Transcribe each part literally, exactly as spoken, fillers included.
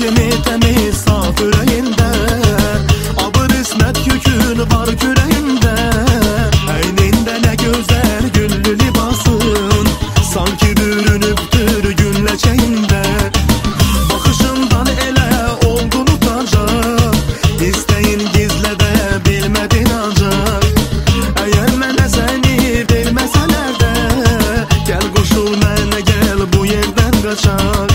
temiz temiz saf yüreğinde, abır ismet yükün var küreğinde. Eyninde ne güzel güllü libasın, sanki bürünüptür gün leçeğinde. Bakışından ele oldun utacak, isteyin gizle de bilmedin ancak. Eğer mene seni bilmeseler de, gel koşul mene gel bu yerden kaçak.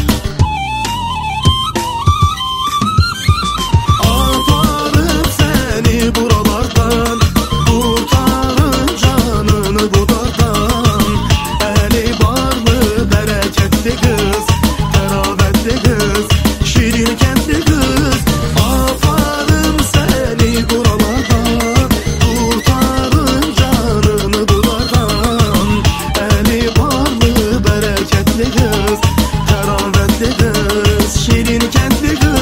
Aparım seni buralardan, kurtarın canını bu dardan. Eli barlı bereketli kız, teravetli kız, şirin kentli kız. Aparım seni buralardan, kurtarın canını bu dardan. Eli barlı bereketli kız, teravetli kız, şirin kentli kız.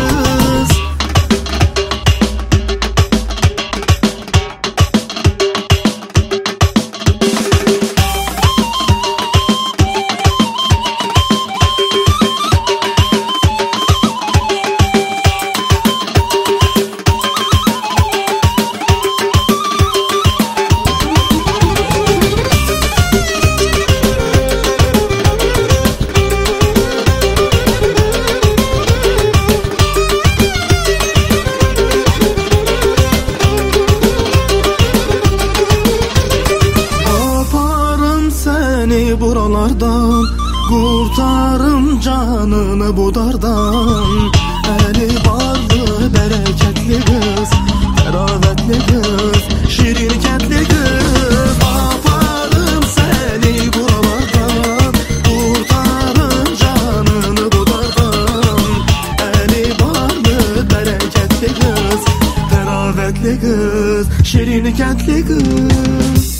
Seni buralardan, kurtarım canını bu dardan. Eli barlı bereketli kız, teravetli kız, şirin kentli kız. Aparım seni buralardan, kurtarım canını bu dardan. Eli barlı bereketli kız, teravetli kız, şirin kentli kız.